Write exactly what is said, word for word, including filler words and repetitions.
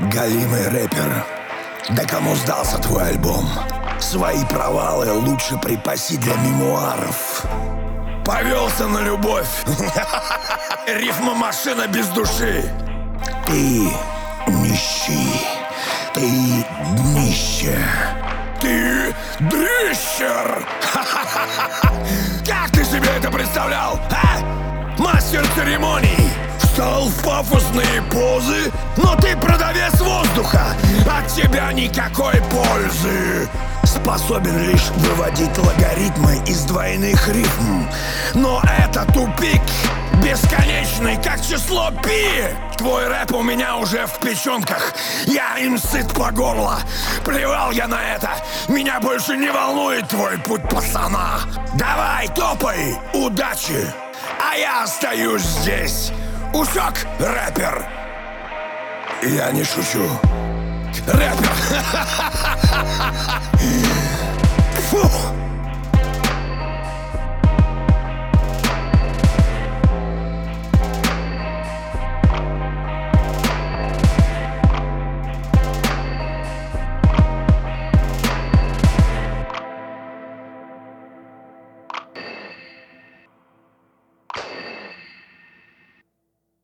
Галимый рэпер, да кому сдался твой альбом? Свои провалы лучше припаси для мемуаров. Повелся на любовь. Рифма машина без души. Ты нищий. Ты днище. Ты дрищер. Как ты себе это представлял, а? Мастер церемоний. Встал в пафосные позы, но ты продавец воздуха. От тебя никакой пользы. Способен лишь выводить логарифмы из двойных рифм. Но это тупик, бесконечный, как число пи. Твой рэп у меня уже в печенках. Я им сыт по горло. Плевал я на это. Меня больше не волнует твой путь, пацана. Давай, топай, удачи. А я остаюсь здесь. Усек, рэпер? Я не шучу. Рэпер. Фух.